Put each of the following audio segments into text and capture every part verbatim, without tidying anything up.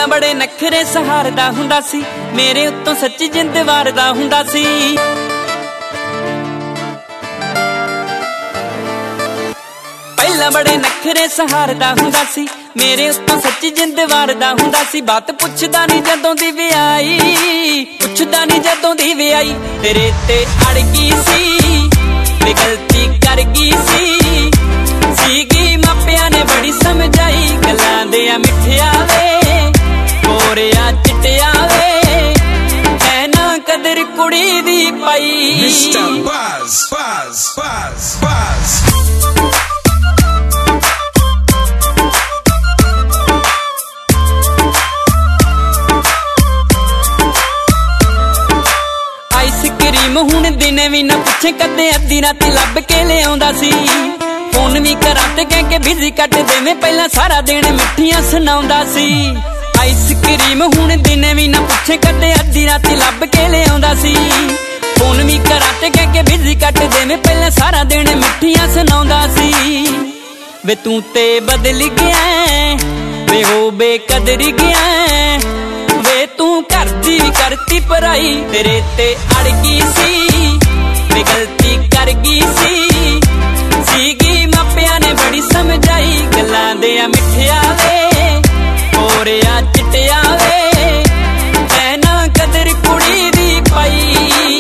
ਪਹਿਲਾਂ ਬੜੇ ਨਖਰੇ ਸਹਾਰਦਾ ਹੁੰਦਾ ਸੀ, ਮੇਰੇ ਉੱਤੋਂ ਸੱਚੀ ਜਿੰਦ ਵਾਰਦਾ ਹੁੰਦਾ ਸੀ। ਪਹਿਲਾਂ ਬੜੇ ਨਖਰੇ ਸਹਾਰਦਾ ਹੁੰਦਾ ਸੀ, ਮੇਰੇ ਉੱਤੋਂ ਸੱਚੀ ਜਿੰਦ ਵਾਰਦਾ ਹੁੰਦਾ ਸੀ। ਬਾਤ ਪੁੱਛਦਾ ਨਹੀਂ ਜਦੋਂ ਦੀ ਵਿਆਹੀ, ਪੁੱਛਦਾ ਨਹੀਂ ਜਦੋਂ ਦੀ ਵਿਆਹੀ। ਤੇਰੇ ਤੇ ਅੜ ਗਈ ਸੀ, ਵੇ ਗਲਤੀ ਕਰ ਗਈ ਸੀ। ਸੀਗੀ ਮਾਪਿਆਂ ਨੇ ਬੜੀ ਸਮਝਾਈ, ਗੱਲਾਂ ਦੇ ਆ ਮਿੱਠਿਆ ਵੇ, ਗੋਰਿਆ ਚਿੱਟਿਆ ਵੇ, ਐ ਨਾ ਕਦਰ ਕੁੜੀ ਦੀ ਪਾਈ। Mister Buzz, Buzz, Buzz, Buzz। Ice cream ਹੁਣ ਦਿਨੇ ਵੀ ਨਾ ਪੁੱਛੇ, ਕਦੇ ਅੱਧੀ ਰਾਤੀ ਲੱਭ ਕੇ ਲਿਆਉਂਦਾ ਸੀ। ਫੋਨ ਵੀ ਕਰਾਂ ਤੇ ਕਹਿ ਕੇ ਬਿਜ਼ੀ ਕੱਟ ਦੇਵੇਂ, ਪਹਿਲਾਂ ਸਾਰਾ ਦਿਨ ਮਿੱਠੀਆਂ ਸੁਣਾਉਂਦਾ ਸੀ। ਆਈਸਕ੍ਰੀਮ ਹੁਣ ਦਿਨੇ ਵੀ ਨਾ ਪੁੱਛੇ, ਕਦੇ ਅੱਧੀ ਰਾਤੀ ਲੱਭ ਕੇ ਲਿਆਉਂਦਾ ਸੀ। ਫੋਨ ਵੀ ਕਰਾਂ ਤੇ ਕਹਿ ਕੇ ਬਿਜ਼ੀ ਕੱਟ ਦੇਵੇਂ, ਪਹਿਲਾਂ ਸਾਰਾ ਦਿਨ ਮਿੱਠੀਆਂ ਸੁਣਾਉਂਦਾ ਸੀ। ਵੇ ਤੂੰ ਤੇ ਬਦਲ ਗਿਆ, ਵੇ ਹੋ ਬੇਕਦਰ ਗਿਆ, ਵੇ ਤੂੰ ਕਰਦੀ ਕਰਤੀ ਪਰਾਈ। ਤੇਰੇ ਤੇ ਅੜ ਗਈ ਸੀ, ਵੇ ਗਲਤੀ ਕਰ ਗਈ ਸੀ। ਸੀਗੀ ਮਾਪਿਆਂ ਨੇ ਬੜੀ ਸਮਝਾਈ, ਗੱਲਾਂ ਦੇ ਆ ਮਿੱਠਿਆ ਵੇ, ਗੋਰਿਆ ਚਿੱਟਿਆ ਵੇ, ਐ ਨਾ ਕਦਰ ਕੁੜੀ ਦੀ ਪਾਈ।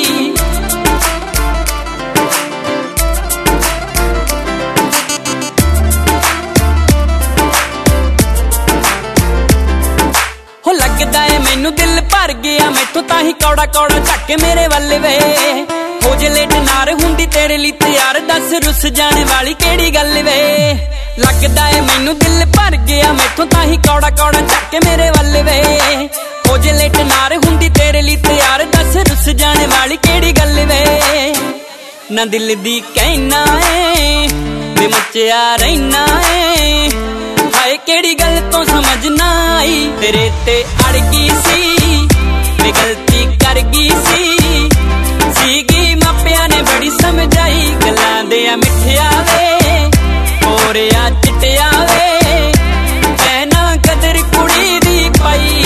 ਹੋ ਲੱਗਦਾ ਏ ਮੈਨੂੰ ਦਿਲ ਭਰ ਗਿਆ ਮੈਥੋਂ, ਤਾਂ ਹੀ ਕੌੜਾ ਕੌੜਾ ਝੱਕ ਮੇਰੇ ਵੱਲ ਵੇ। ਹੋ ਜੇ ਲੇਟ ਨਾਰ ਹੁੰਦੀ ਤੇਰੇ ਲਈ ਤਿਆਰ, ਦੱਸ ਰੁੱਸ ਜਾਣ ਵਾਲੀ ਕਿਹੜੀ ਗੱਲ ਵੇ। ਲੱਗਦਾ ਏ ਮੈਨੂੰ ਦਿਲ ਭਰ ਗਿਆ ਮੈਥੋਂ, ਤਾਂ ਹੀ ਕੌੜਾ ਕੌੜਾ ਝੱਕ ਮੇਰੇ ਵੱਲ ਵੇ। ਹੋ ਜੇ ਲੇਟ ਨਾਰ ਹੁੰਦੀ ਤੇਰੇ ਲਈ ਤਿਆਰ, ਦੱਸ ਰੁੱਸ ਜਾਣ ਵਾਲੀ ਕਿਹੜੀ ਗੱਲ ਵੇ। ਨਾ ਦਿਲ ਦੀ ਕਹਿਣਾ ਏ, ਵੇ ਮੱਚਿਆ ਰਹਿਣਾ ਏ, ਹਾਏ ਕਿਹੜੀ ਗੱਲ ਤੋਂ ਸਮਝ ਨਾ ਆਈ। ਤੇਰੇ ਤੇ ਅੜ ਗਈ ਸੀ, ਵੇ ਗਲਤੀ ਕਰ ਗਈ ਸੀ। ਸੀਗੀ ਮਾਪਿਆਂ ਨੇ ਬੜੀ ਸਮਝਾਈ, ਗੱਲਾਂ ਦੇ ਆ ਮਿੱਠਿਆ ਵੇ, ਗੋਰਿਆ ਚਿੱਟਿਆ ਵੇ, ਐ ਨਾ ਕਦਰ ਕੁੜੀ ਦੀ ਪਾਈ।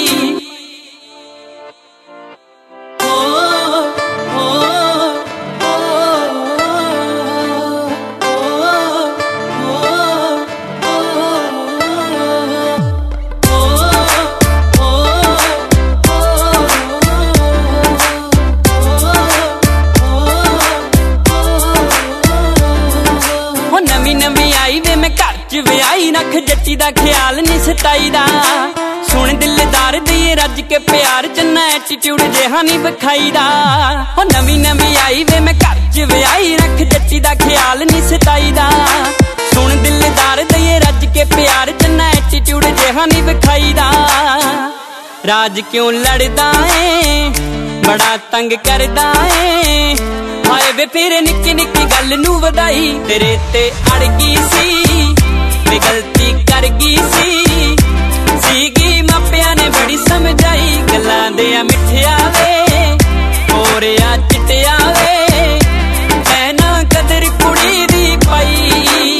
ਵਿਆਹੀ ਰੱਖ ਜੱਟੀ ਦਾ ਖਿਆਲ ਨੀ ਸਤਾਈ ਦਾ, ਸੁਣ ਦਿਲਦਾਰ ਦੀ ਰੱਜ ਕੇ ਪਿਆਰ, ਚੰਨਾ ਐਟੀਟਿਊਡ ਜਿਹਾ ਨੀ ਵਿਖਾਈ ਦਾ। ਹੋ ਨਵੀਂ ਨਵੀਂ ਆਈ ਵੇ ਮੈਂ ਘਰ ਚ ਵਿਆਹੀ ਰੱਖ ਜੱਟੀ ਦਾ ਖਿਆਲ ਨੀ ਸਤਾਈ ਦਾ, ਸੁਣ ਦਿਲਦਾਰ ਦੀ ਰੱਜ ਕੇ ਪਿਆਰ, ਚੰਨਾ ਐਟੀਟਿਊਡ ਜਿਹਾ ਨੀ ਵਿਖਾਈ ਦਾ। ਰਾਜ ਕਿਉਂ ਲੜਦਾ ਏ, ਬੜਾ ਤੰਗ ਕਰਦਾ ਏ, ਹਾਏ ਵੇ ਫਿਰ ਨਿੱਕੀ ਨਿੱਕੀ ਗੱਲ ਨੂੰ ਵਧਾਈ। ਤੇਰੇ ਤੇ ਅੜ ਗਈ ਸੀ, ਵੇ ਗਲਤੀ ਕਰ ਗਈ ਸੀ। ਸੀਗੀ ਮਾਪਿਆਂ ਨੇ ਬੜੀ ਸਮਝਾਈ, ਗੱਲਾਂ ਦੇ ਆ ਮਿੱਠਿਆ ਵੇ, ਗੋਰਿਆ ਚਿੱਟਿਆ ਵੇ, ਐ ਨਾ ਕਦਰ ਕੁੜੀ ਦੀ ਪਾਈ।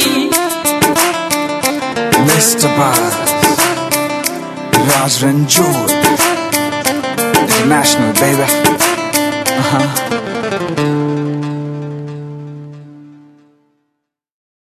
Mister Buzz, Raj Ranjit, international baby।